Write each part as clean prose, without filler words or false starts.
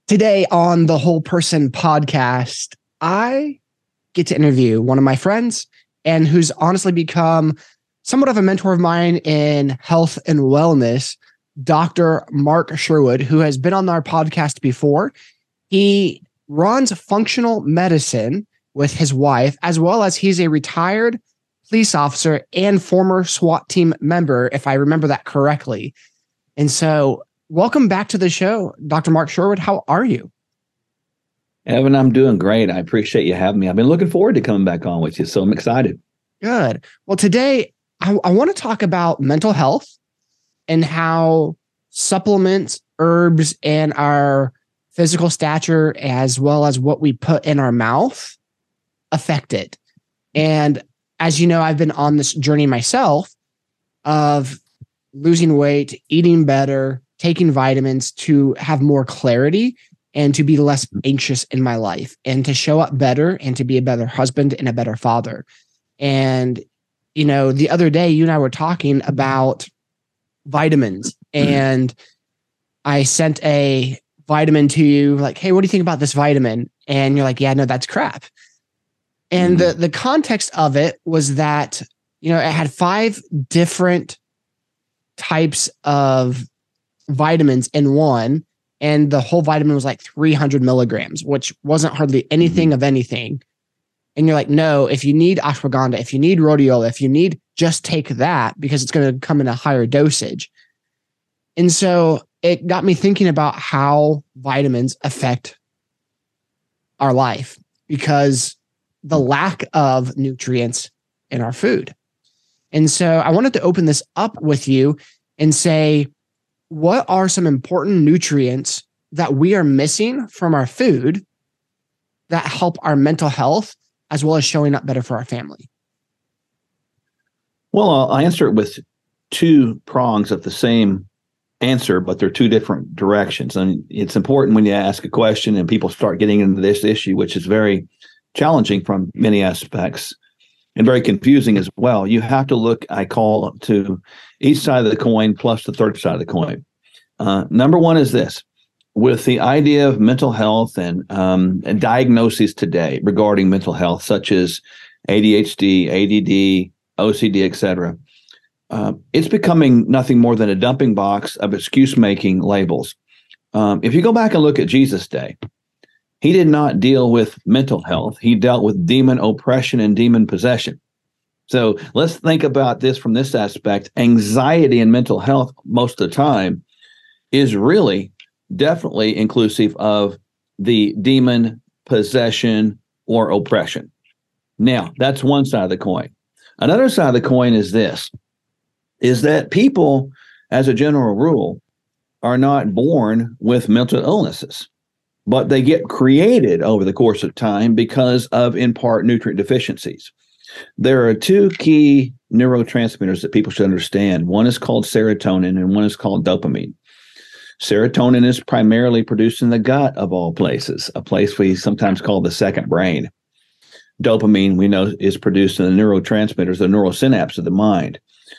Today on the Whole Person podcast, I get to interview one of my friends and who's honestly become somewhat of a mentor of mine in health and wellness, Dr. Mark Sherwood, who has been on our podcast before. He runs functional medicine with his wife, as well as he's a retired police officer and former SWAT team member, if I remember that correctly. And so welcome back to the show, Dr. Mark Sherwood. How are you? Evan, I'm doing great. I appreciate you having me. I've been looking forward to coming back on with you, so I'm excited. Good. Well, today I want to talk about mental health and how supplements, herbs, and our physical stature, as well as what we put in our mouth, affect it. And as you know, I've been on this journey myself of losing weight, eating better, taking vitamins to have more clarity and to be less anxious in my life and to show up better and to be a better husband and a better father. And, you know, the other day, you and I were talking about vitamins, and I sent a vitamin to you like, hey, what do you think about this vitamin? And you're like, yeah, no, that's crap. And the context of it was that, you know, it had 5 different types of vitamins in one, and the whole vitamin was like 300 milligrams, which wasn't hardly anything of anything. And you're like, no, if you need ashwagandha, if you need rhodiola, if you need, just take that because it's going to come in a higher dosage. And so it got me thinking about how vitamins affect our life because the lack of nutrients in our food. And so I wanted to open this up with you and say, what are some important nutrients that we are missing from our food that help our mental health as well as showing up better for our family? Well, I'll answer it with 2 prongs of the same answer, but they're 2 different directions. And it's important when you ask a question and people start getting into this issue, which is very challenging from many aspects and very confusing as well. You have to look, I call, to each side of the coin plus the third side of the coin. Number one is this. With the idea of mental health and diagnoses today regarding mental health, such as ADHD, ADD, OCD, etc., it's becoming nothing more than a dumping box of excuse-making labels. If you go back and look at Jesus' day, he did not deal with mental health. He dealt with demon oppression and demon possession. So let's think about this from this aspect. Anxiety and mental health most of the time is really definitely inclusive of the demon possession or oppression. Now, that's one side of the coin. Another side of the coin is this, is that people, as a general rule, are not born with mental illnesses, but they get created over the course of time because of, in part, nutrient deficiencies. There are 2 key neurotransmitters that people should understand. One is called serotonin and one is called dopamine. Serotonin is primarily produced in the gut of all places, a place we sometimes call the second brain. Dopamine, we know, is produced in the neurotransmitters, the neural synapse of the mind.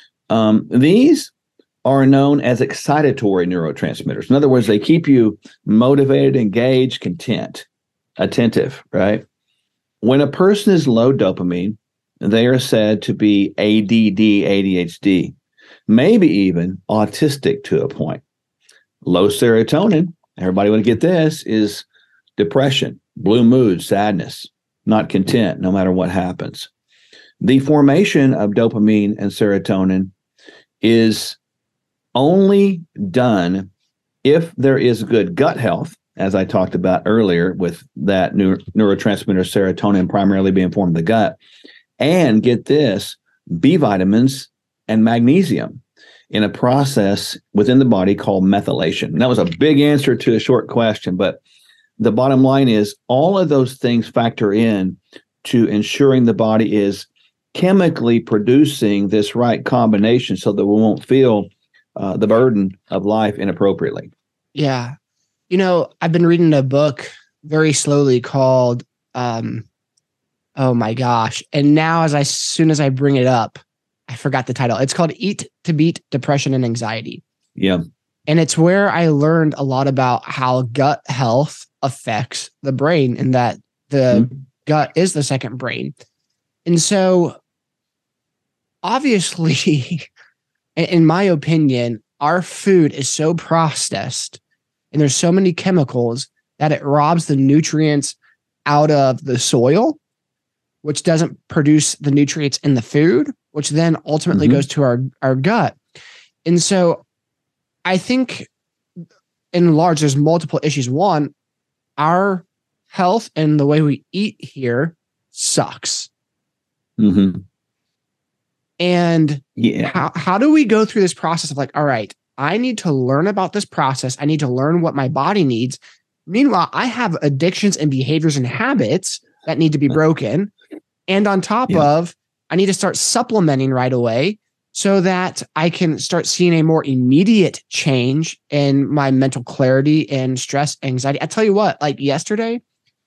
These are known as excitatory neurotransmitters. In other words, they keep you motivated, engaged, content, attentive, right? When a person is low dopamine, they are said to be ADD, ADHD, maybe even autistic to a point. Low serotonin, everybody want to get this, is depression, blue mood, sadness, not content, no matter what happens. The formation of dopamine and serotonin is only done if there is good gut health, as I talked about earlier, with that neurotransmitter serotonin primarily being formed in the gut, and get this, B vitamins and magnesium in a process within the body called methylation. And that was a big answer to a short question, but the bottom line is all of those things factor in to ensuring the body is chemically producing this right combination so that we won't feel the burden of life inappropriately. Yeah. You know, I've been reading a book very slowly called, oh my gosh. And now as soon as I bring it up, I forgot the title. It's called Eat to Beat Depression and Anxiety. Yeah. And it's where I learned a lot about how gut health affects the brain, and that the gut is the second brain. And so obviously, in my opinion, our food is so processed and there's so many chemicals that it robs the nutrients out of the soil, which doesn't produce the nutrients in the food, which then ultimately goes to our gut. And so I think in large, there's multiple issues. One, our health and the way we eat here sucks. And how do we go through this process of like, all right, I need to learn about this process. I need to learn what my body needs. Meanwhile, I have addictions and behaviors and habits that need to be broken. And on top of, I need to start supplementing right away so that I can start seeing a more immediate change in my mental clarity and stress, anxiety. I tell you what, like yesterday,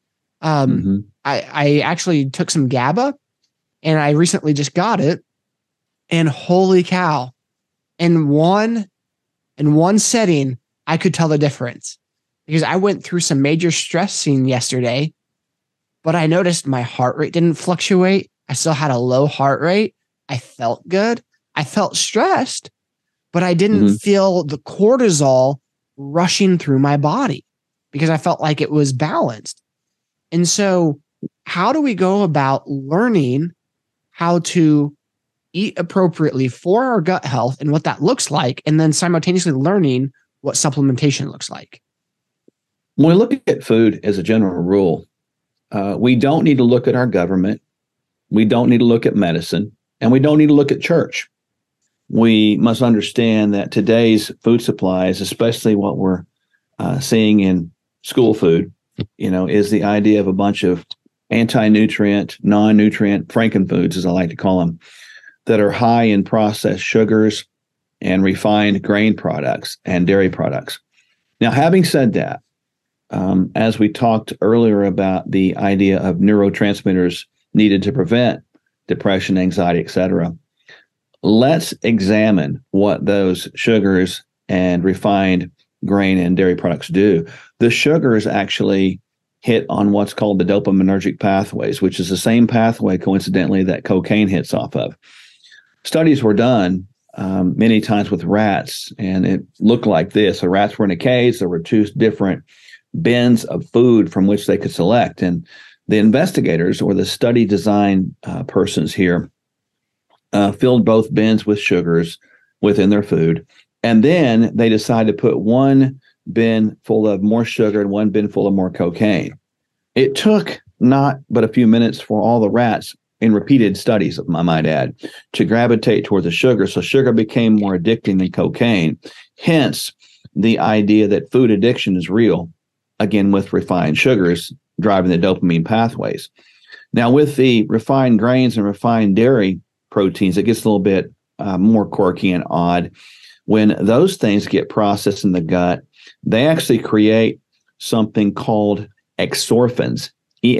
I actually took some GABA, and I recently just got it. And holy cow, in one setting, I could tell the difference, because I went through some major stress scene yesterday, but I noticed my heart rate didn't fluctuate. I still had a low heart rate. I felt good. I felt stressed, but I didn't feel the cortisol rushing through my body because I felt like it was balanced. And so how do we go about learning how to eat appropriately for our gut health and what that looks like, and then simultaneously learning what supplementation looks like? When we look at food as a general rule, we don't need to look at our government. We don't need to look at medicine, and we don't need to look at church. We must understand that today's food supplies, especially what we're seeing in school food, is the idea of a bunch of anti-nutrient, non-nutrient frankenfoods, as I like to call them, that are high in processed sugars and refined grain products and dairy products. Now, having said that, as we talked earlier about the idea of neurotransmitters needed to prevent depression, anxiety, etc., let's examine what those sugars and refined grain and dairy products do. The sugars actually hit on what's called the dopaminergic pathways, which is the same pathway, coincidentally, that cocaine hits off of. Studies were done many times with rats, and it looked like this. The rats were in a cage. There were two different bins of food from which they could select. And the investigators, or the study design persons here, filled both bins with sugars within their food. And then they decided to put one bin full of more sugar and one bin full of more cocaine. It took not but a few minutes for all the rats, in repeated studies, I might add, to gravitate toward the sugar. So sugar became more addicting than cocaine. Hence, the idea that food addiction is real, again, with refined sugars driving the dopamine pathways. Now, with the refined grains and refined dairy proteins, it gets a little bit more quirky and odd. When those things get processed in the gut, they actually create something called exorphins,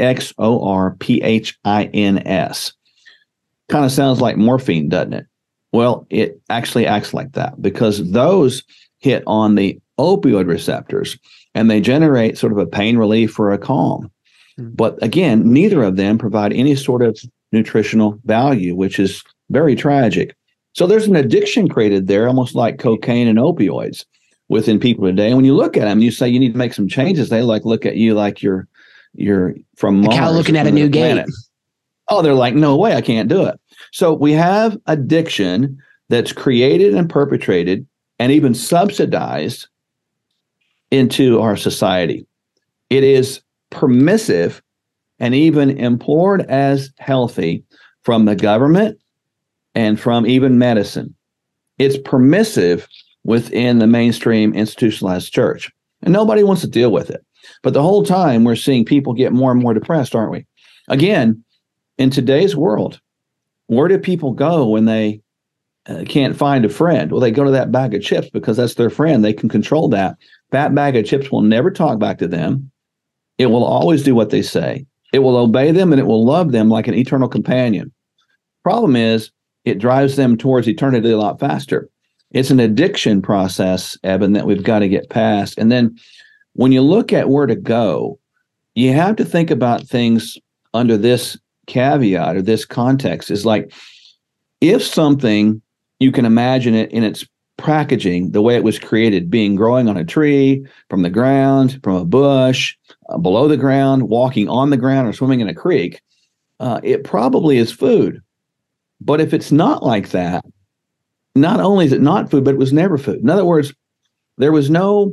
EXORPHINS. Kind of sounds like morphine, doesn't it? Well, it actually acts like that because those hit on the opioid receptors and they generate sort of a pain relief or a calm. But again, neither of them provide any sort of nutritional value, which is very tragic. So there's an addiction created there, almost like cocaine and opioids within people today. And when you look at them, you say you need to make some changes. They look at you like you're from Mars. Cow looking at a new planet. gate. Oh, they're like, no way, I can't do it. So we have addiction that's created and perpetrated and even subsidized into our society. It is permissive and even implored as healthy from the government and from even medicine. It's permissive within the mainstream institutionalized church, and nobody wants to deal with it. But the whole time we're seeing people get more and more depressed, aren't we? Again, in today's world, where do people go when they can't find a friend? Well, they go to that bag of chips because that's their friend. They can control that. That bag of chips will never talk back to them. It will always do what they say. It will obey them and it will love them like an eternal companion. Problem is, it drives them towards eternity a lot faster. It's an addiction process, Eben, that we've got to get past. And then when you look at where to go, you have to think about things under this caveat or this context. Is like, if something, you can imagine it in its packaging, the way it was created, being growing on a tree, from the ground, from a bush, below the ground, walking on the ground, or swimming in a creek, it probably is food. But if it's not like that, not only is it not food, but it was never food. In other words, there was no,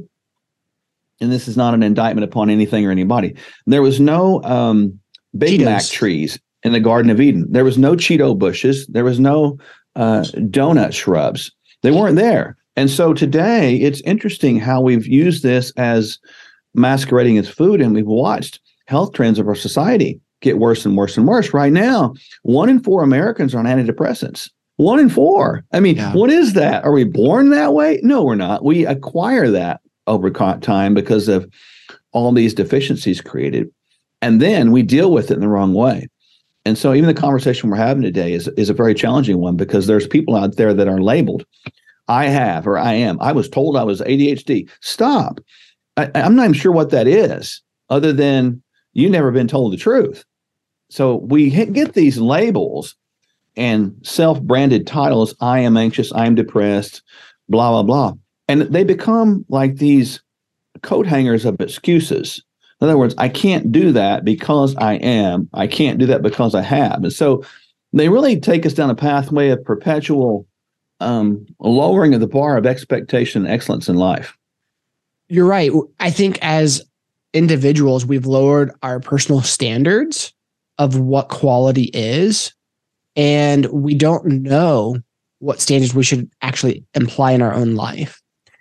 and this is not an indictment upon anything or anybody, there was no Big Cheetos. Mac trees in the Garden of Eden. There was no Cheeto bushes. There was no donut shrubs. They weren't there. And so today, it's interesting how we've used this as masquerading as food, and we've watched health trends of our society get worse and worse and worse. Right now, 1 in 4 Americans are on antidepressants. 1 in 4. I mean, What is that? Are we born that way? No, we're not. We acquire that over time because of all these deficiencies created. And then we deal with it in the wrong way. And so even the conversation we're having today is a very challenging one, because there's people out there that are labeled, I have, or I am. I was told I was ADHD. Stop. I'm not even sure what that is, other than you've never been told the truth. So we get these labels and self-branded titles. I am anxious. I am depressed, blah, blah, blah. And they become like these coat hangers of excuses. In other words, I can't do that because I am. I can't do that because I have. And so they really take us down a pathway of perpetual lowering of the bar of expectation and excellence in life. You're right. I think as individuals, we've lowered our personal standards of what quality is, and we don't know what standards we should actually imply in our own life.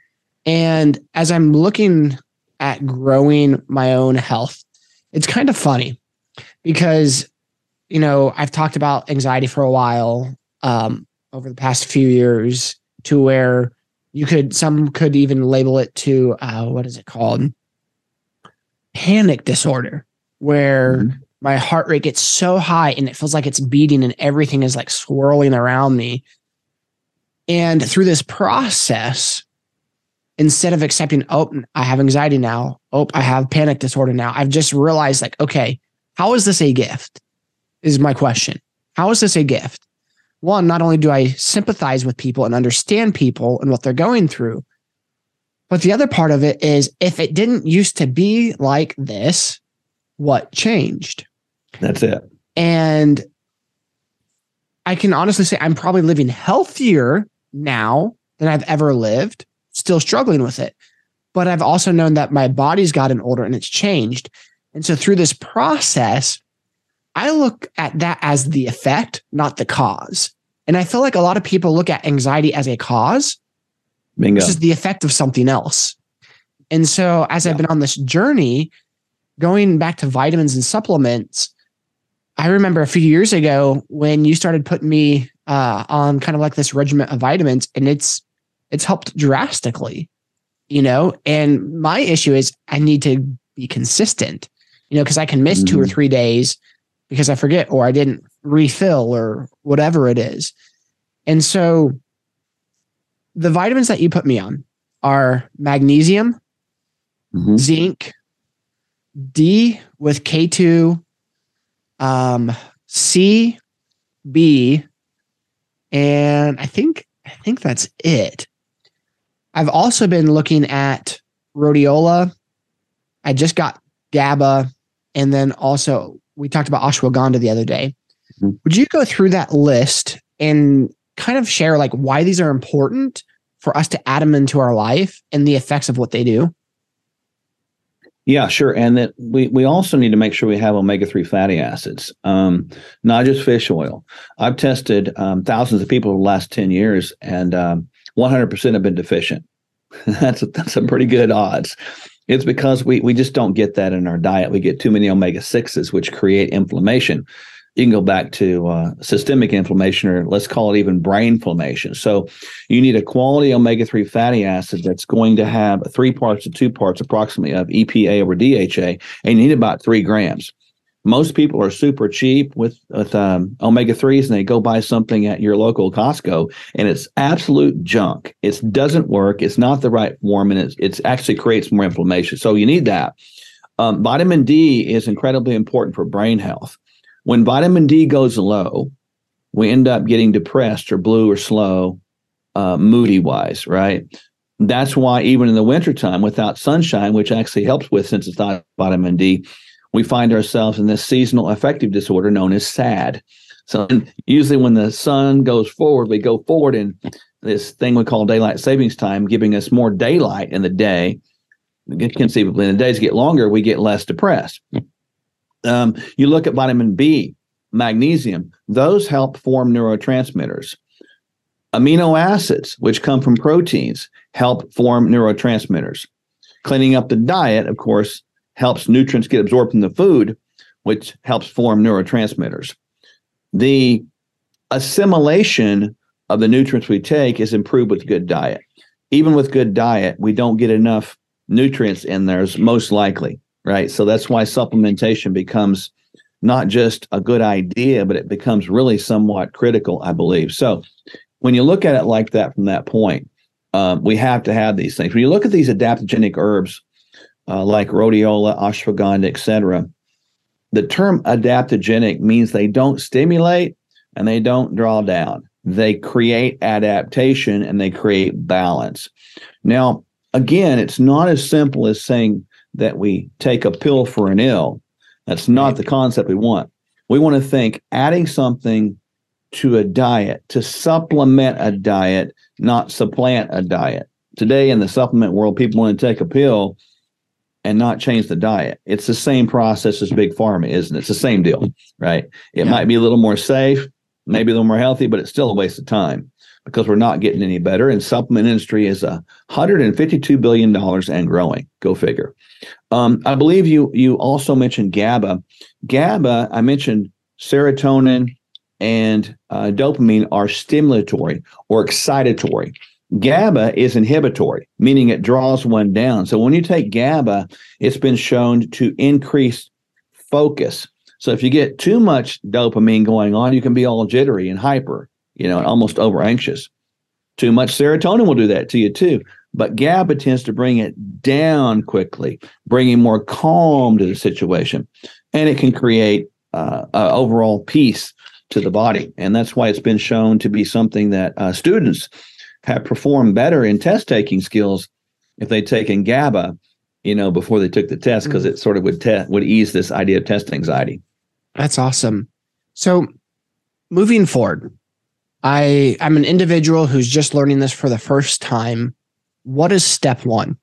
And as I'm looking at growing my own health, it's kind of funny because, I've talked about anxiety for a while over the past few years, to where some could even label it to, what is it called? Panic disorder, where my heart rate gets so high and it feels like it's beating and everything is like swirling around me. And through this process, instead of accepting, oh, I have anxiety now, oh, I have panic disorder now, I've just realized, like, okay, how is this a gift? Is my question. How is this a gift? One, not only do I sympathize with people and understand people and what they're going through, but the other part of it is, if it didn't used to be like this, what changed? That's it. And I can honestly say I'm probably living healthier now than I've ever lived, still struggling with it. But I've also known that my body's gotten older and it's changed. And so through this process, I look at that as the effect, not the cause. And I feel like a lot of people look at anxiety as a cause. Bingo. Versus the effect of something else. And so as I've been on this journey, going back to vitamins and supplements, I remember a few years ago when you started putting me on kind of like this regimen of vitamins, and it's helped drastically, and my issue is I need to be consistent, because I can miss 2 or 3 days because I forget, or I didn't refill, or whatever it is. And so the vitamins that you put me on are magnesium, zinc, D with K2, C, B, and I think that's it. I've also been looking at rhodiola. I just got GABA, and then also we talked about ashwagandha the other day. Would you go through that list and kind of share like why these are important for us to add them into our life and the effects of what they do? Yeah, sure. And that we also need to make sure we have omega-3 fatty acids, not just fish oil. I've tested thousands of people over the last 10 years, and 100% have been deficient. That's some pretty good odds. It's because we just don't get that in our diet. We get too many omega-6s, which create inflammation. You can go back to systemic inflammation, or let's call it even brain inflammation. So you need a quality omega-3 fatty acid that's going to have 3 parts to 2 parts approximately of EPA over DHA, and you need about 3 grams. Most people are super cheap with omega-3s, and they go buy something at your local Costco, and it's absolute junk. It doesn't work. It's not the right form, and it's actually creates more inflammation. So you need that. Vitamin D is incredibly important for brain health. When vitamin D goes low, we end up getting depressed or blue or slow, moody-wise, right? That's why even in the wintertime, without sunshine, which actually helps with, since it's not vitamin D, we find ourselves in this seasonal affective disorder known as SAD. So usually when the sun goes forward, we go forward in this thing we call daylight savings time, giving us more daylight in the day. Conceivably, when the days get longer, we get less depressed. You look at vitamin B, magnesium, those help form neurotransmitters. Amino acids, which come from proteins, help form neurotransmitters. Cleaning up the diet, of course, helps nutrients get absorbed from the food, which helps form neurotransmitters. The assimilation of the nutrients we take is improved with good diet. Even with good diet, we don't get enough nutrients in there, most likely, right? So that's why supplementation becomes not just a good idea, but it becomes really somewhat critical, I believe. So when you look at it like that from that point, we have to have these things. When you look at these adaptogenic herbs, like rhodiola, ashwagandha, etc., the term adaptogenic means they don't stimulate and they don't draw down. They create adaptation and they create balance. Now, again, it's not as simple as saying that we take a pill for an ill. That's not the concept we want. We want to think adding something to a diet to supplement a diet, not supplant a diet. Today in the supplement world, people want to take a pill and not change the diet. It's the same process as Big Pharma, isn't it? It's the same deal, right? It might be a little more safe, maybe a little more healthy, but it's still a waste of time because we're not getting any better. And supplement industry is $152 billion and growing. Go figure. I believe you also mentioned GABA. GABA, I mentioned serotonin and dopamine are stimulatory or excitatory. GABA is inhibitory, meaning it draws one down. So when you take GABA, it's been shown to increase focus. So if you get too much dopamine going on, you can be all jittery and hyper, and almost over anxious. Too much serotonin will do that to you too. But GABA tends to bring it down quickly, bringing more calm to the situation. And it can create overall peace to the body. And that's why it's been shown to be something that students have performed better in test taking skills if they'd taken GABA, before they took the test, because it sort of would ease this idea of test anxiety. That's awesome. So moving forward, I'm an individual who's just learning this for the first time. What is step one?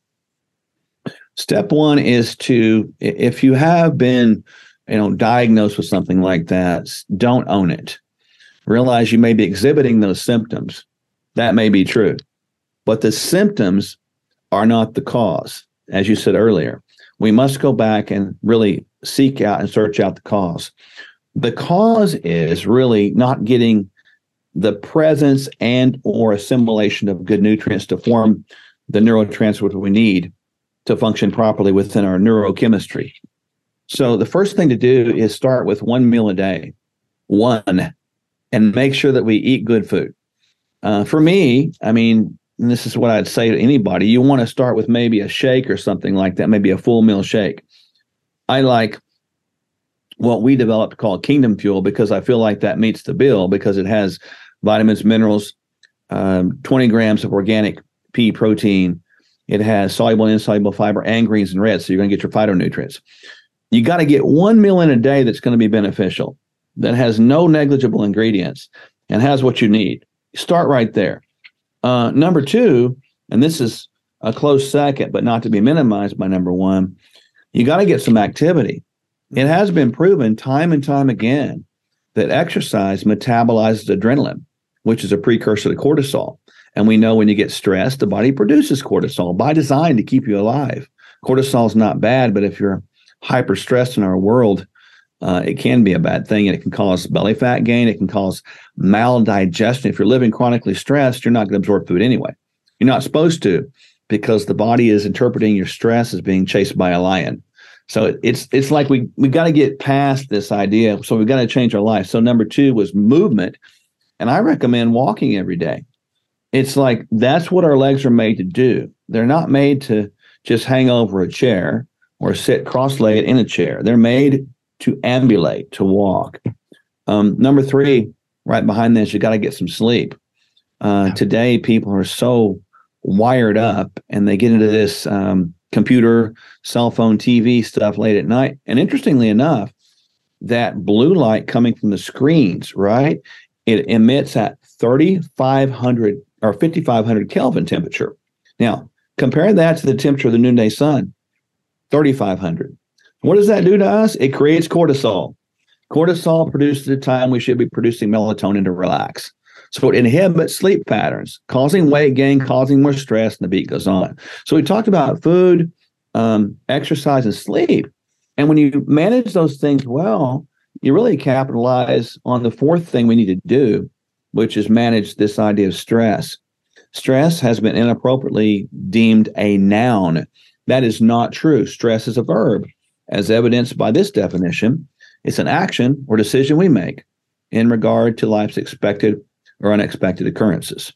Step one is if you have been, diagnosed with something like that, don't own it. Realize you may be exhibiting those symptoms. That may be true, but the symptoms are not the cause. As you said earlier, we must go back and really seek out and search out the cause. The cause is really not getting the presence and or assimilation of good nutrients to form the neurotransmitters we need to function properly within our neurochemistry. So the first thing to do is start with one meal a day, and make sure that we eat good food. For me, and this is what I'd say to anybody, you want to start with maybe a shake or something like that, maybe a full meal shake. I like what we developed called Kingdom Fuel because I feel like that meets the bill because it has vitamins, minerals, 20 grams of organic pea protein. It has soluble and insoluble fiber and greens and reds, so you're going to get your phytonutrients. You got to get one meal in a day that's going to be beneficial, that has no negligible ingredients and has what you need. Start right there. Number two, and this is a close second, but not to be minimized by number one, you got to get some activity. It has been proven time and time again that exercise metabolizes adrenaline, which is a precursor to cortisol. And we know when you get stressed, the body produces cortisol by design to keep you alive. Cortisol is not bad, but if you're hyper stressed in our world, it can be a bad thing, and it can cause belly fat gain. It can cause maldigestion. If you're living chronically stressed, you're not going to absorb food anyway. You're not supposed to, because the body is interpreting your stress as being chased by a lion. So it's like we got to get past this idea. So we've got to change our life. So number 2 was movement. And I recommend walking every day. It's like that's what our legs are made to do. They're not made to just hang over a chair or sit cross-legged in a chair. They're made to ambulate, to walk. Number 3, right behind this, you got to get some sleep. Today, people are so wired up and they get into this computer, cell phone, TV stuff late at night. And interestingly enough, that blue light coming from the screens, right? It emits at 3,500 or 5,500 Kelvin temperature. Now, compare that to the temperature of the noonday sun, 3,500. What does that do to us? It creates cortisol. Cortisol produced at the time we should be producing melatonin to relax. So it inhibits sleep patterns, causing weight gain, causing more stress, and the beat goes on. So we talked about food, exercise, and sleep. And when you manage those things well, you really capitalize on the 4th thing we need to do, which is manage this idea of stress. Stress has been inappropriately deemed a noun. That is not true. Stress is a verb, as evidenced by this definition. It's an action or decision we make in regard to life's expected or unexpected occurrences.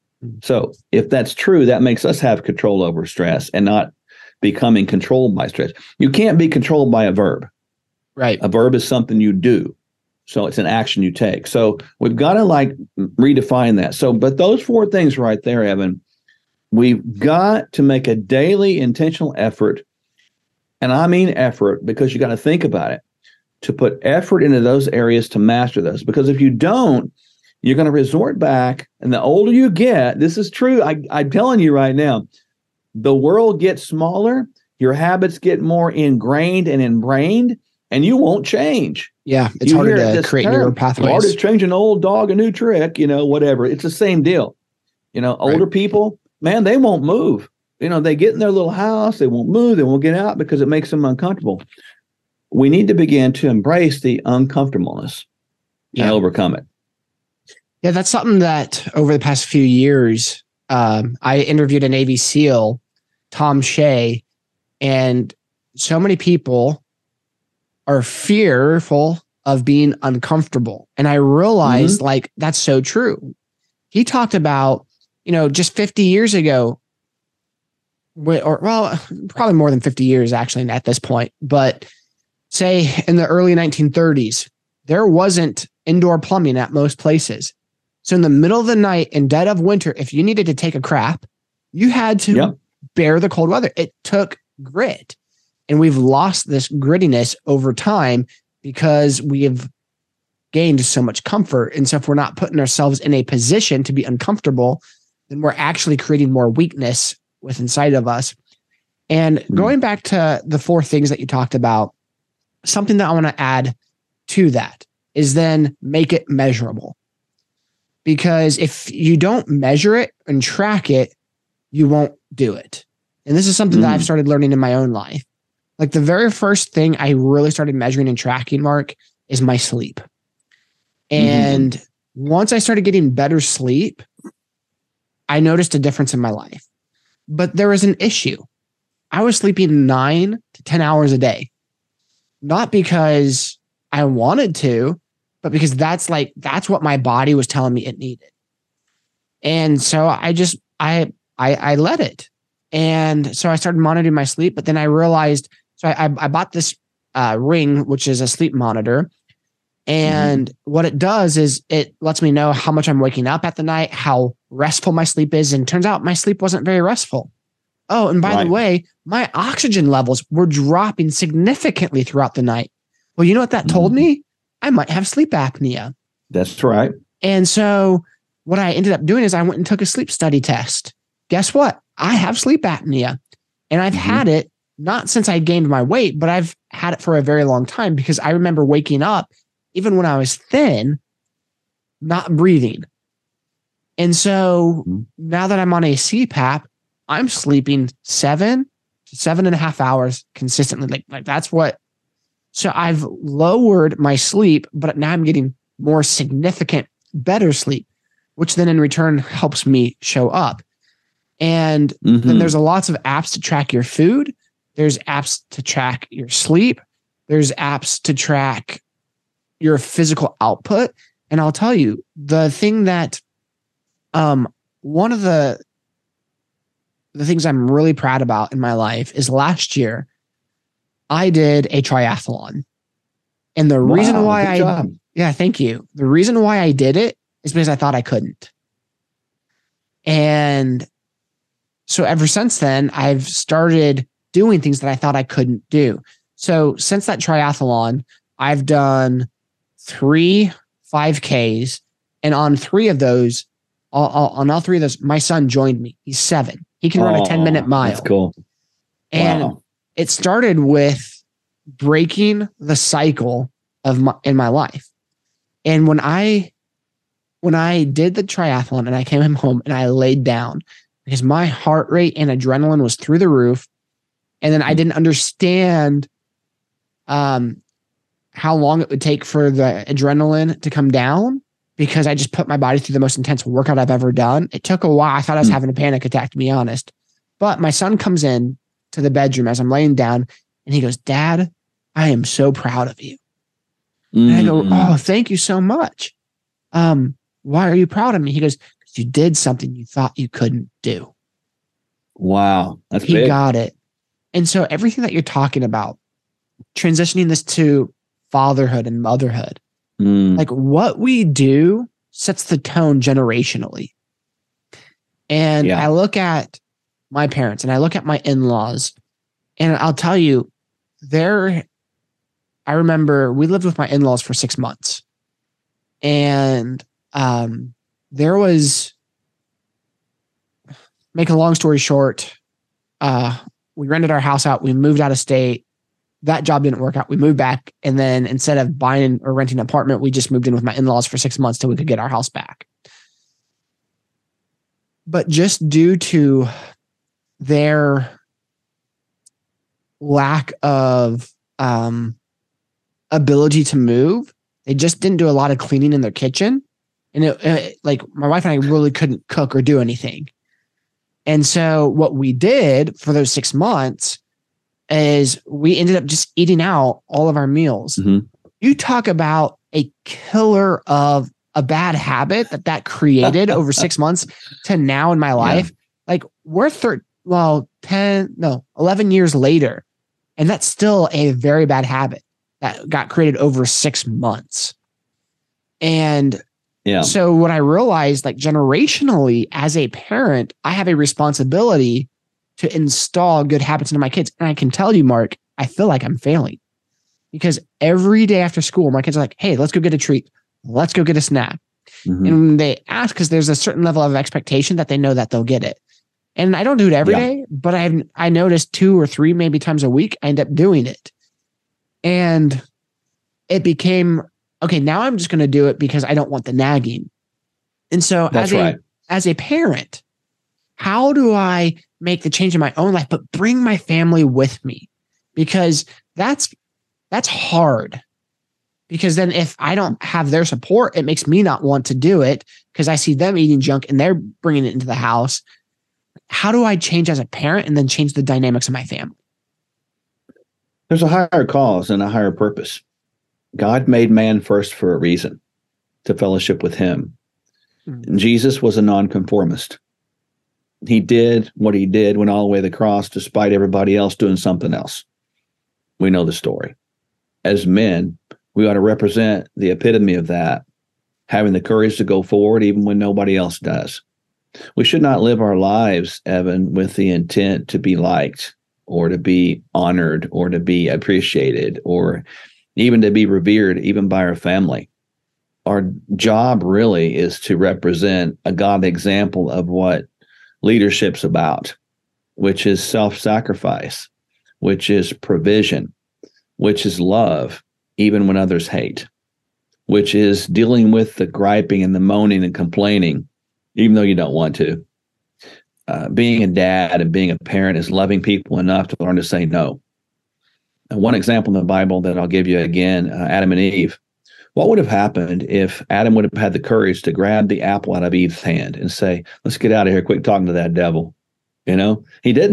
So if that's true, that makes us have control over stress and not becoming controlled by stress. You can't be controlled by a verb. Right. A verb is something you do. So it's an action you take. So we've got to like redefine that. So, but those 4 things right there, Evan, we've got to make a daily intentional effort. And I mean effort, because you got to think about it, to put effort into those areas to master those. Because if you don't, you're going to resort back. And the older you get, this is true. I'm telling you right now, the world gets smaller, your habits get more ingrained and inbrained, and you won't change. Yeah, it's harder to create neural pathways. Hard to change an old dog a new trick, whatever. It's the same deal. Older people, man, they won't move. They get in their little house, they won't move, they won't get out because it makes them uncomfortable. We need to begin to embrace the uncomfortableness and overcome it. Yeah, that's something that over the past few years, I interviewed a Navy SEAL, Tom Shea, and so many people are fearful of being uncomfortable. And I realized that's so true. He talked about, just 50 years ago, probably more than 50 years actually at this point, but say in the early 1930s, there wasn't indoor plumbing at most places. So in the middle of the night in dead of winter, if you needed to take a crap, you had to bear the cold weather. It took grit. And we've lost this grittiness over time because we have gained so much comfort. And so if we're not putting ourselves in a position to be uncomfortable, then we're actually creating more weakness within inside of us. And going back to the 4 things that you talked about, something that I want to add to that is then make it measurable. Because if you don't measure it and track it, you won't do it. And this is something that I've started learning in my own life. Like the very first thing I really started measuring and tracking, Mark, is my sleep. And once I started getting better sleep, I noticed a difference in my life. But there was an issue. I was sleeping 9 to 10 hours a day. Not because I wanted to, but because that's what my body was telling me it needed. And so I let it. And so I started monitoring my sleep, but then I realized, so I bought this ring, which is a sleep monitor. And what it does is it lets me know how much I'm waking up at the night, how restful my sleep is. And turns out my sleep wasn't very restful. Oh, and by the way, my oxygen levels were dropping significantly throughout the night. Well, you know what that told me? I might have sleep apnea. That's right. And so what I ended up doing is I went and took a sleep study test. Guess what? I have sleep apnea. And I've had it not since I gained my weight, but I've had it for a very long time because I remember waking up, even when I was thin, not breathing. And so now that I'm on a CPAP, I'm sleeping 7 to 7.5 hours consistently. Like that's what. So I've lowered my sleep, but now I'm getting more significant, better sleep, which then in return helps me show up. And then there's lots of apps to track your food. There's apps to track your sleep. There's apps to track your physical output. And I'll tell you, the thing that one of the things I'm really proud about in my life is last year I did a triathlon. And the reason why yeah, thank you. The reason why I did it is because I thought I couldn't. And so ever since then, I've started doing things that I thought I couldn't do. So since that triathlon, I've done 3 5Ks. And on 3 of those, on all 3 of those, my son joined me. He's 7. He can run a 10-minute mile. That's cool. And it started with breaking the cycle in my life. And when I did the triathlon and I came home and I laid down because my heart rate and adrenaline was through the roof. And then I didn't understand how long it would take for the adrenaline to come down because I just put my body through the most intense workout I've ever done. It took a while. I thought I was having a panic attack, to be honest. But my son comes in to the bedroom as I'm laying down and he goes, "Dad, I am so proud of you." And I go, "Oh, thank you so much. Why are you proud of me?" He goes, "Because you did something you thought you couldn't do." Wow. That's he big. Got it. And so everything that you're talking about, transitioning this to fatherhood and motherhood, like what we do sets the tone generationally. And I look at my parents and I look at my in-laws, and I'll tell you, I remember we lived with my in-laws for 6 months. And there was, make a long story short, we rented our house out. We moved out of state. That job didn't work out. We moved back. And then instead of buying or renting an apartment, we just moved in with my in-laws for 6 months till we could get our house back. But just due to their lack of ability to move, they just didn't do a lot of cleaning in their kitchen. And like my wife and I really couldn't cook or do anything. And so what we did for those 6 months is we ended up just eating out all of our meals. Mm-hmm. You talk about a killer of a bad habit that created over 6 months to now in my life. Like we're 11 years later, and that's still a very bad habit that got created over 6 months. And so what I realized, like generationally as a parent, I have a responsibility to install good habits into my kids. And I can tell you, Mark, I feel like I'm failing because every day after school, my kids are like, "Hey, let's go get a treat. Let's go get a snack." Mm-hmm. And they ask because there's a certain level of expectation that they know that they'll get it. And I don't do it every day, but I noticed 2 or 3, maybe times a week, I end up doing it. And it became, okay, now I'm just going to do it because I don't want the nagging. And so as a parent, how do I make the change in my own life, but bring my family with me? Because that's hard. Because then if I don't have their support, it makes me not want to do it because I see them eating junk and they're bringing it into the house. How do I change as a parent and then change the dynamics of my family? There's a higher cause and a higher purpose. God made man first for a reason, to fellowship with him. Mm-hmm. Jesus was a nonconformist. He did what he did, went all the way to the cross, despite everybody else doing something else. We know the story. As men, we ought to represent the epitome of that, having the courage to go forward even when nobody else does. We should not live our lives, Evan, with the intent to be liked or to be honored or to be appreciated or even to be revered, even by our family. Our job really is to represent a godly example of what leadership's about, which is self-sacrifice, which is provision, which is love, even when others hate, which is dealing with the griping and the moaning and complaining, even though you don't want to. Being a dad and being a parent is loving people enough to learn to say no. And one example in the Bible that I'll give you again, Adam and Eve. What would have happened if Adam would have had the courage to grab the apple out of Eve's hand and say, "Let's get out of here, quit talking to that devil"? You know, he didn't.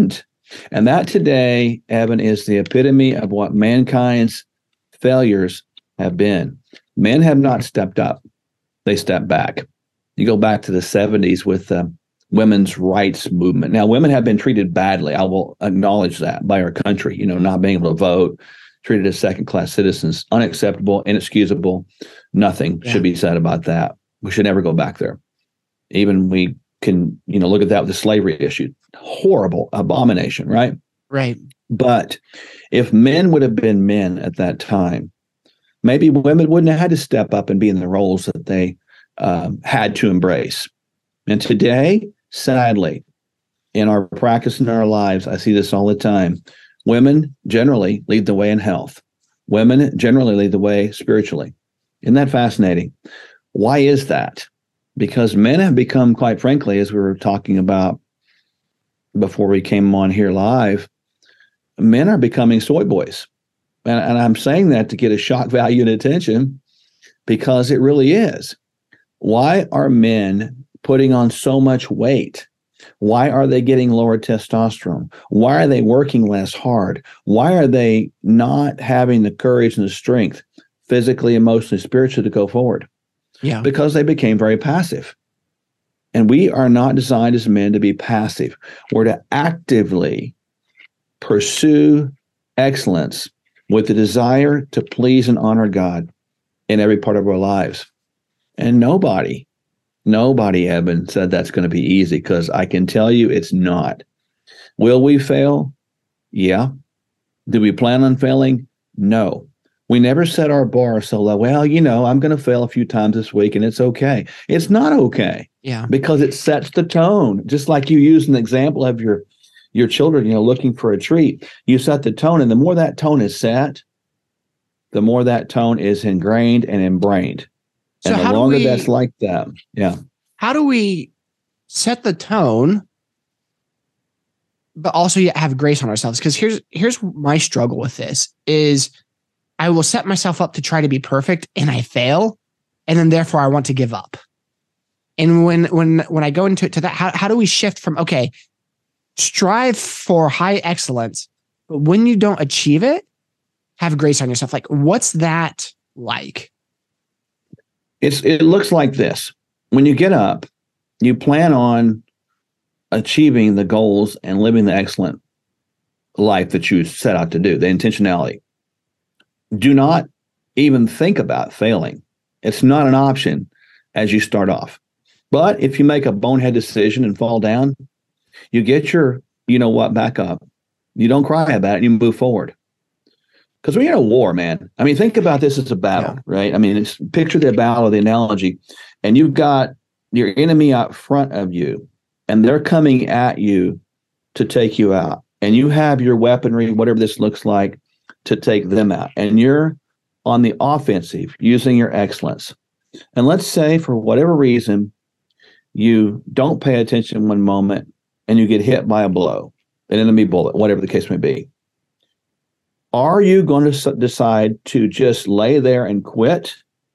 And that today, Evan, is the epitome of what mankind's failures have been. Men have not stepped up. They stepped back. You go back to the 70s with the women's rights movement. Now, women have been treated badly. I will acknowledge that by our country, not being able to vote, treated as second-class citizens, unacceptable, inexcusable. Nothing should be said about that. We should never go back there. Even we can, look at that with the slavery issue. Horrible abomination, right? Right. But if men would have been men at that time, maybe women wouldn't have had to step up and be in the roles that they had to embrace. And today, sadly, in our practice in our lives, I see this all the time. Women generally lead the way in health. Women generally lead the way spiritually. Isn't that fascinating? Why is that? Because men have become, quite frankly, as we were talking about before we came on here live, men are becoming soy boys. And I'm saying that to get a shock value and attention because it really is. Why are men putting on so much weight? Why are they getting lower testosterone? Why are they working less hard? Why are they not having the courage and the strength, physically, emotionally, spiritually, to go forward? Yeah. Because they became very passive. And we are not designed as men to be passive. We're to actively pursue excellence with the desire to please and honor God in every part of our lives. And nobody, Evan, said that's going to be easy, because I can tell you it's not. Will we fail? Yeah. Do we plan on failing? No. We never set our bar so low. Well, I'm going to fail a few times this week and it's okay. It's not okay. Yeah. Because it sets the tone. Just like you used an example of your children, looking for a treat. You set the tone, and the more that tone is set, the more that tone is ingrained and embrained. So and the longer that's like that, yeah. How do we set the tone, but also have grace on ourselves? Because here's my struggle with this is I will set myself up to try to be perfect and I fail, and then therefore I want to give up. And when I go into that, how do we shift from, okay, strive for high excellence, but when you don't achieve it, have grace on yourself? Like, what's that like? It looks like this. When you get up, you plan on achieving the goals and living the excellent life that you set out to do, the intentionality. Do not even think about failing. It's not an option as you start off. But if you make a bonehead decision and fall down, you get your, back up. You don't cry about it, and you move forward. Because we're in a war, man. I mean, think about this as a battle, right? I mean, picture the battle, the analogy, and you've got your enemy out front of you, and they're coming at you to take you out. And you have your weaponry, whatever this looks like, to take them out. And you're on the offensive using your excellence. And let's say for whatever reason, you don't pay attention one moment and you get hit by a blow, an enemy bullet, whatever the case may be. Are you going to decide to just lay there and quit?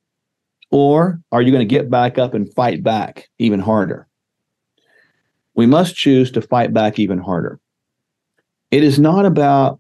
Or are you going to get back up and fight back even harder? We must choose to fight back even harder. It is not about,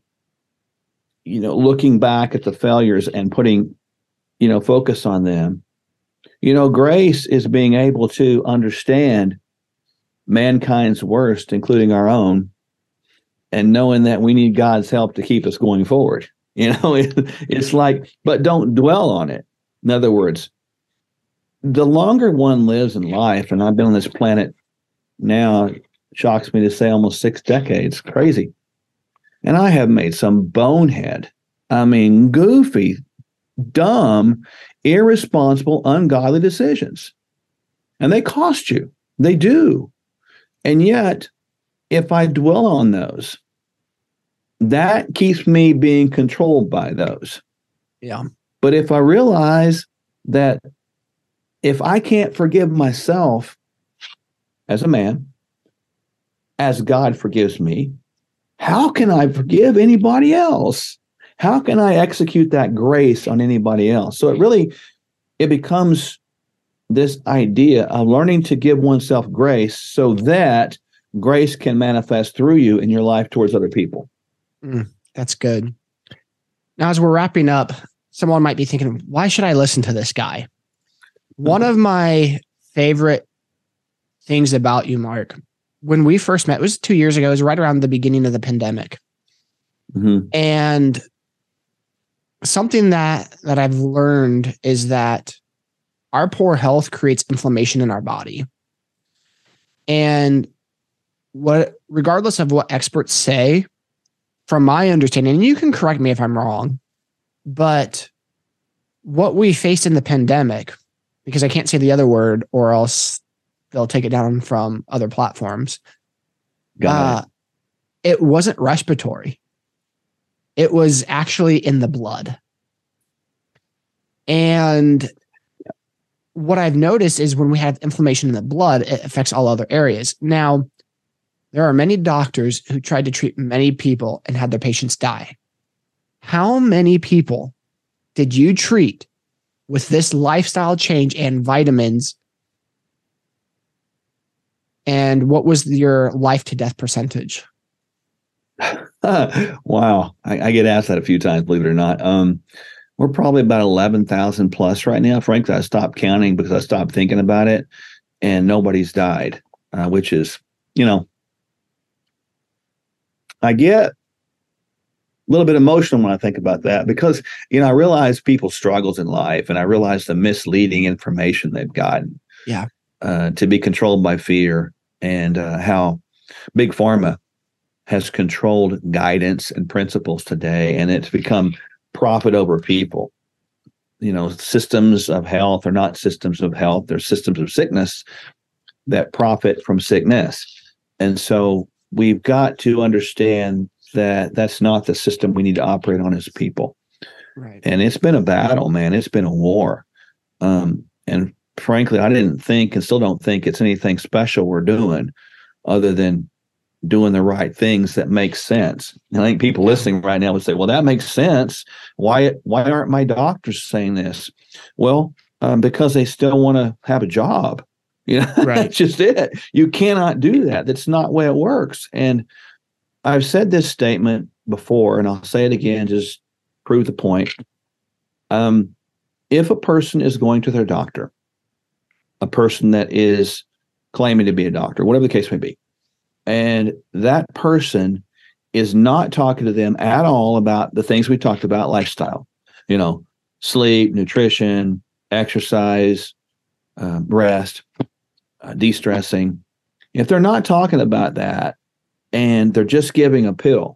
looking back at the failures and putting, focus on them. Grace is being able to understand mankind's worst, including our own, and knowing that we need God's help to keep us going forward. It's like, but don't dwell on it. In other words, the longer one lives in life, and I've been on this planet now, it shocks me to say almost 6 decades, crazy. And I have made some bonehead, goofy, dumb, irresponsible, ungodly decisions. And they cost you. They do. And yet, if I dwell on those, that keeps me being controlled by those. Yeah. But if I realize that if I can't forgive myself as a man, as God forgives me, how can I forgive anybody else? How can I execute that grace on anybody else? So it becomes this idea of learning to give oneself grace so that grace can manifest through you in your life towards other people. That's good. Now, as we're wrapping up, someone might be thinking, why should I listen to this guy? One of my favorite things about you, Mark, when we first met, it was 2 years ago, it was right around the beginning of the pandemic. Mm-hmm. And something that I've learned is that our poor health creates inflammation in our body. And regardless of what experts say, from my understanding, and you can correct me if I'm wrong, but what we faced in the pandemic, because I can't say the other word or else they'll take it down from other platforms. It wasn't respiratory. It was actually in the blood. And what I've noticed is when we have inflammation in the blood, it affects all other areas. Now, there are many doctors who tried to treat many people and had their patients die. How many people did you treat with this lifestyle change and vitamins? And what was your life to death percentage? Wow. I get asked that a few times, believe it or not. We're probably about 11,000 plus right now. Frankly, I stopped counting because I stopped thinking about it, and nobody's died, which is, I get a little bit emotional when I think about that because, I realize people's struggles in life, and I realize the misleading information they've gotten to be controlled by fear, and how Big Pharma has controlled guidance and principles today, and it's become profit over people. Systems of health are not systems of health. They're systems of sickness that profit from sickness. And so we've got to understand that that's not the system we need to operate on as people. Right. And it's been a battle, man. It's been a war. And frankly, I didn't think and still don't think it's anything special we're doing other than doing the right things that make sense. And I think people listening right now would say, well, that makes sense. Why aren't my doctors saying this? Well, because they still want to have a job. Right. That's just it. You cannot do that. That's not the way it works. And I've said this statement before, and I'll say it again, just prove the point. If a person is going to their doctor, a person that is claiming to be a doctor, whatever the case may be, and that person is not talking to them at all about the things we talked about, lifestyle, sleep, nutrition, exercise, rest, de-stressing. If they're not talking about that and they're just giving a pill,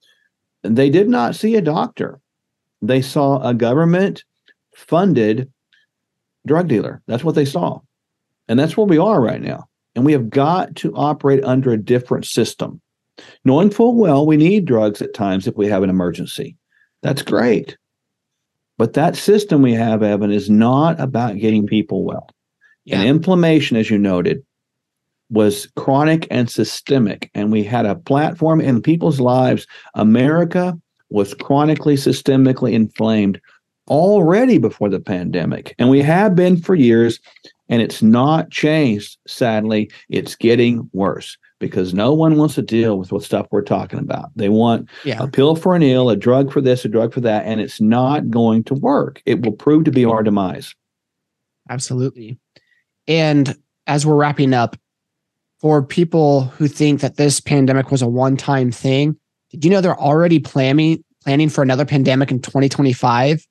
they did not see a doctor. They saw a government-funded drug dealer. That's what they saw. And that's where we are right now. And we have got to operate under a different system, knowing full well we need drugs at times if we have an emergency. That's great. But that system we have, Evan, is not about getting people well. And inflammation, as you noted, was chronic and systemic. And we had a platform in people's lives. America was chronically, systemically inflamed already before the pandemic. And we have been for years. And it's not changed, sadly. It's getting worse because no one wants to deal with what stuff we're talking about. They want a pill for an ill, a drug for this, a drug for that, and it's not going to work. It will prove to be our demise. Absolutely. And as we're wrapping up, for people who think that this pandemic was a one-time thing, did you know they're already planning for another pandemic in 2025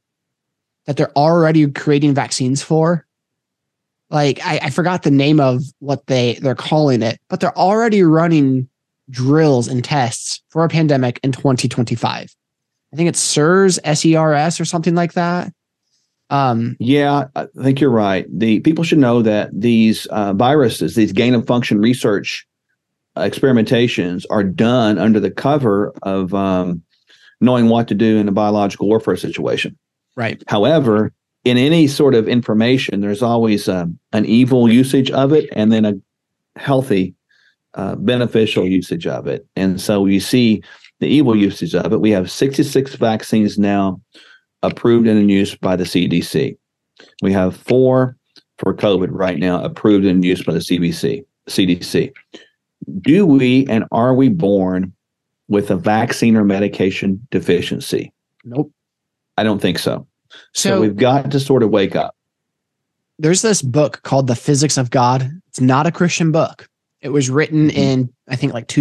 that they're already creating vaccines for? Like, I forgot the name of what they're calling it, but they're already running drills and tests for a pandemic in 2025. I think it's SERS, SERS, or something like that. Yeah, I think you're right. The people should know that these viruses, these gain of function research experimentations are done under the cover of knowing what to do in a biological warfare situation. Right. However, in any sort of information, there's always an evil usage of it and then a healthy, beneficial usage of it. And so you see the evil usage of it. We have 66 vaccines now approved and in use by the CDC. We have 4 for COVID right now approved and used by the CDC. Do we and are we born with a vaccine or medication deficiency? Nope. I don't think so. So So we've got to sort of wake up. there's this book called The Physics of God. It's not a Christian book. It was written in, I think, like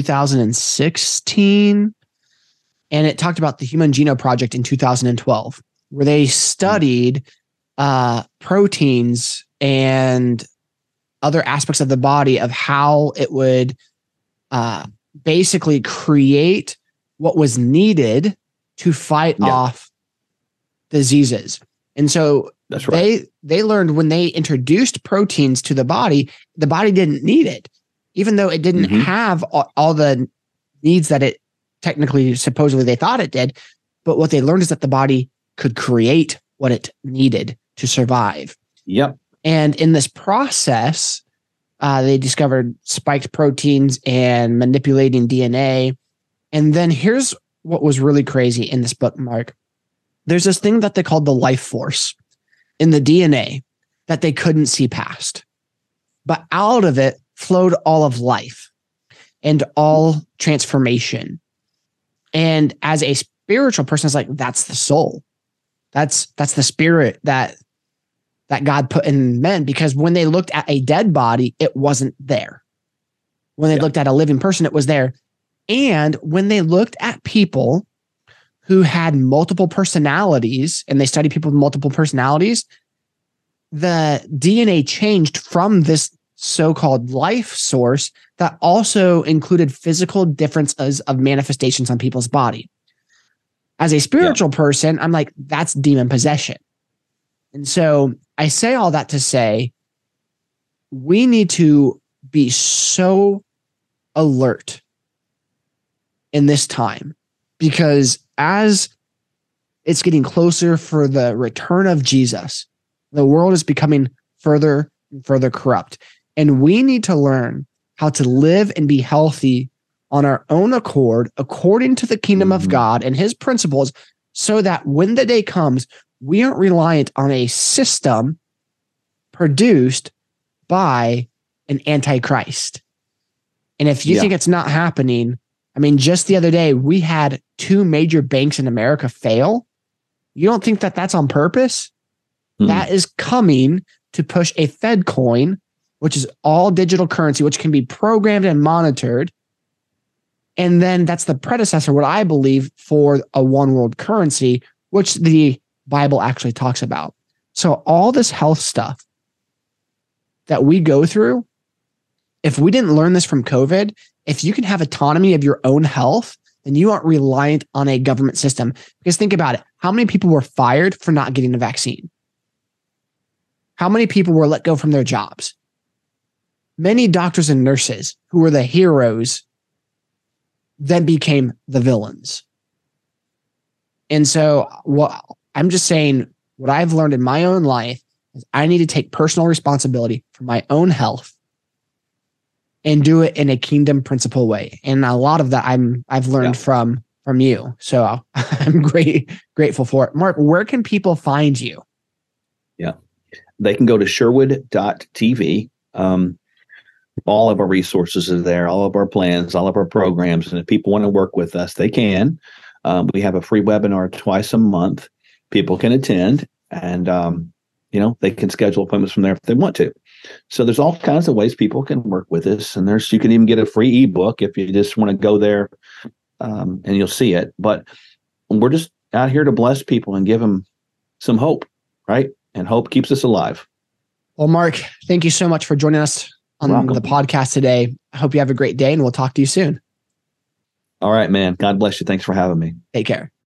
2016. And it talked about the Human Genome Project in 2012, where they studied proteins and other aspects of the body of how it would basically create what was needed to fight off diseases. And so that's right. They learned when they introduced proteins to the body didn't need it, even though it didn't have all the needs that it technically, supposedly they thought it did. But what they learned is that the body could create what it needed to survive. Yep. And in this process, they discovered spiked proteins and manipulating DNA. And then here's what was really crazy in this book, Mark. There's this thing that they called the life force in the DNA that they couldn't see past. But out of it flowed all of life and all transformation. And as a spiritual person, it's like, that's the soul. That's the spirit that God put in men, because when they looked at a dead body, it wasn't there. When they looked at a living person, it was there. And when they looked at people who had multiple personalities, and they studied people with multiple personalities, the DNA changed from this so-called life source that also included physical differences of manifestations on people's body. As a spiritual person, I'm like, that's demon possession. And so I say all that to say, we need to be so alert in this time, because as it's getting closer for the return of Jesus, the world is becoming further and further corrupt. And we need to learn how to live and be healthy on our own accord, according to the kingdom of God and his principles, so that when the day comes, we aren't reliant on a system produced by an antichrist. And if you think it's not happening, I mean, just the other day, we had 2 major banks in America fail. You don't think that that's on purpose? That is coming to push a Fed coin, which is all digital currency, which can be programmed and monitored. And then that's the predecessor, what I believe, for a one world currency, which the Bible actually talks about. So all this health stuff that we go through, if we didn't learn this from COVID, if you can have autonomy of your own health, then you aren't reliant on a government system. Because think about it. How many people were fired for not getting a vaccine? How many people were let go from their jobs? Many doctors and nurses who were the heroes then became the villains. And so I'm just saying, what I've learned in my own life is I need to take personal responsibility for my own health and do it in a kingdom principle way. And a lot of that I've learned from you. So I'm grateful for it. Mark, where can people find you? Yeah. They can go to Sherwood.tv. All of our resources are there, all of our plans, all of our programs. And if people want to work with us, they can. We have a free webinar twice a month. People can attend, and they can schedule appointments from there if they want to. So there's all kinds of ways people can work with us, and you can even get a free ebook if you just want to go there, and you'll see it. But we're just out here to bless people and give them some hope, right? And hope keeps us alive. Well, Mark, thank you so much for joining us on the podcast today. I hope you have a great day, and we'll talk to you soon. All right, man. God bless you. Thanks for having me. Take care.